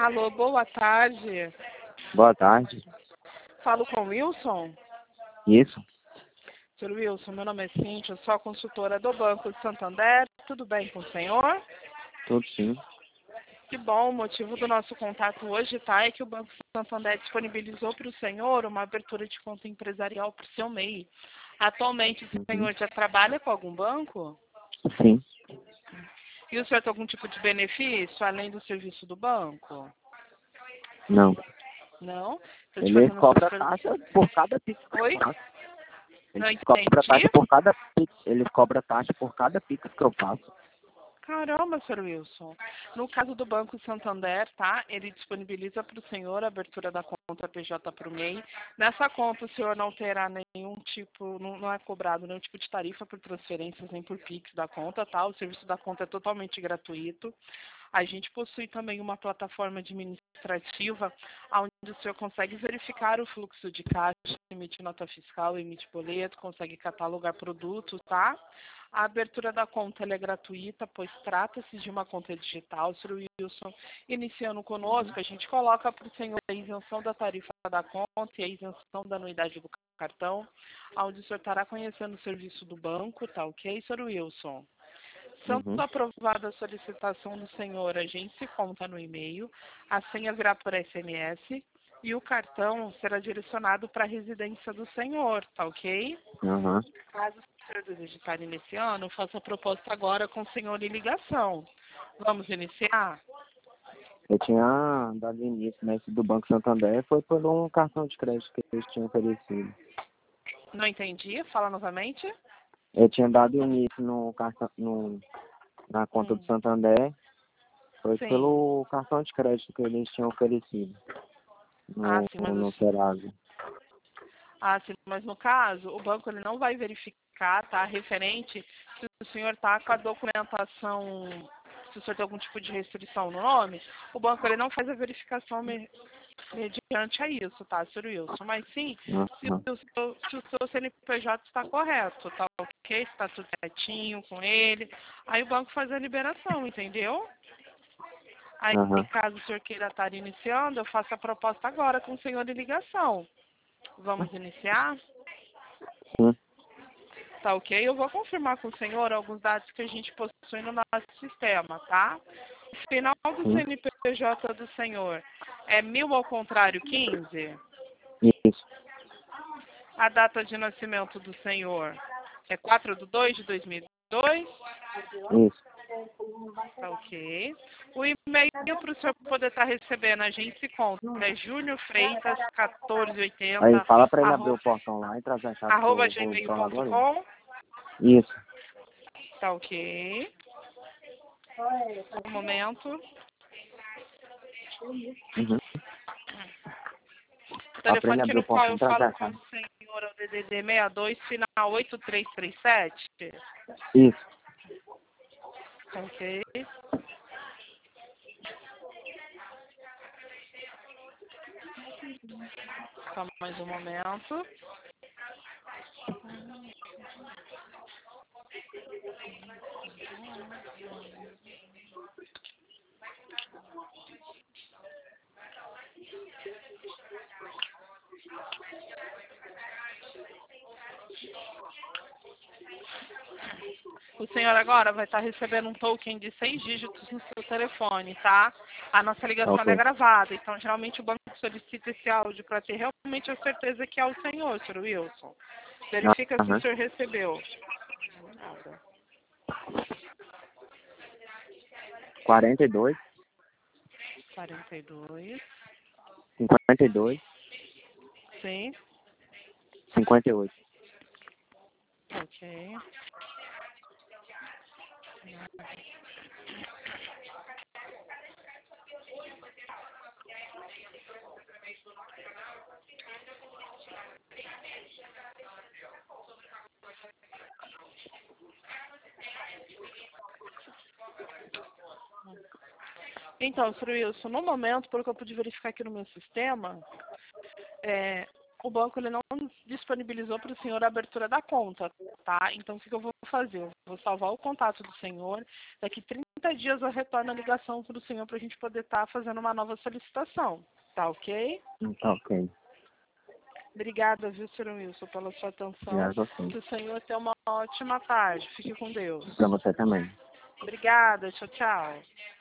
Alô, boa tarde. Boa tarde. Falo com o Wilson? Isso? Sr. Wilson, meu nome é Cíntia, eu sou a consultora do Banco de Santander. Tudo bem com o senhor? Tudo sim. Que bom, o motivo do nosso contato hoje, tá, é que o Banco Santander disponibilizou para o senhor uma abertura de conta empresarial para o seu MEI. Atualmente, o senhor já trabalha com algum banco? Sim. E o senhor tem algum tipo de benefício, além do serviço do banco? Não. Não? Ele cobra taxa por cada Pix que Oi? eu faço. Não Ele cobra taxa entendi. por cada Pix. Ele cobra taxa por cada Pix que eu faço. Caramba, Sr. Wilson. No caso do Banco Santander, tá? Ele disponibiliza para o senhor a abertura da conta PJ para o MEI. Nessa conta, o senhor não terá nenhum tipo, não é cobrado nenhum tipo de tarifa por transferências nem por Pix da conta, tá? O serviço da conta é totalmente gratuito. A gente possui também uma plataforma administrativa onde o senhor consegue verificar o fluxo de caixa, emite nota fiscal, emite boleto, consegue catalogar produtos, tá? A abertura da conta ela é gratuita, pois trata-se de uma conta digital, Sr. Wilson. Iniciando conosco, a gente coloca para o senhor a isenção da tarifa da conta e a isenção da anuidade do cartão, onde o senhor estará conhecendo o serviço do banco, tá ok, Sr. Wilson? Sendo aprovada a solicitação do senhor, a gente se conta no e-mail, a senha virá por SMS e o cartão será direcionado para a residência do senhor, tá ok? Uhum. Caso o senhor deseje estar iniciando, eu faço a proposta agora com o senhor em ligação. Vamos iniciar? Eu tinha dado início nesse do Banco Santander, foi por um cartão de crédito que eles tinham oferecido. Não entendi, fala novamente. Eu tinha dado início no cartão, na conta do Santander, foi Sim. pelo cartão de crédito que eles tinham oferecido Sim, mas no Serasa. sim, mas no caso, o banco ele não vai verificar, tá, referente se o senhor está com a documentação, se o senhor tem algum tipo de restrição no nome, o banco ele não faz a verificação mediante a isso, tá, Sr. Wilson? Mas sim, se Uhum. o seu CNPJ está correto, tá ok? Está tudo certinho com ele, aí o banco faz a liberação, entendeu? Aí, Uhum. caso o senhor queira estar iniciando, eu faço a proposta agora com o senhor em ligação. Vamos iniciar? Sim. Tá ok? Eu vou confirmar com o senhor alguns dados que a gente possui no nosso sistema, tá? O final do Sim. CNPJ do senhor é 1000 ao contrário 15? Isso. A data de nascimento do senhor é 4/2/2002? Isso. Tá ok. O e-mail para o senhor poder estar recebendo, a gente se conta, é juniorfreitas Aí 1480, fala pra ele abrir o portão lá e trazer a chave que eu vou falar agora. @gmail.com. Isso. Tá ok. Um momento. Uhum. O Aprende telefone a aqui abrir no o qual portão eu e trazer falo a com chave. o senhor é o DDD 62, final 8337. Isso. Tá ok. Só mais um momento. O senhor agora vai estar recebendo um token de 6 dígitos no seu telefone, tá? A nossa ligação ela é Ok. gravada, então geralmente o banco solicita esse áudio para ter realmente a certeza que é o senhor, Sr. Wilson. Verifica se o Aham. senhor recebeu. Nada. 42, 42. 52, Sim. 58. Ok. Então, Sr. Wilson, no momento, pelo que eu pude verificar aqui no meu sistema, o banco ele não disponibilizou para o senhor a abertura da conta, tá? Então, o que eu vou fazer? Eu vou salvar o contato do senhor, daqui 30 30 dias eu retorno a ligação para o senhor para a gente poder estar fazendo uma nova solicitação. Tá ok? Tá ok. Obrigada, viu, senhor Wilson, pela sua atenção. Obrigado a você. Que o senhor tenha uma ótima tarde. Fique com Deus. Pra você também. Obrigada. Tchau, tchau.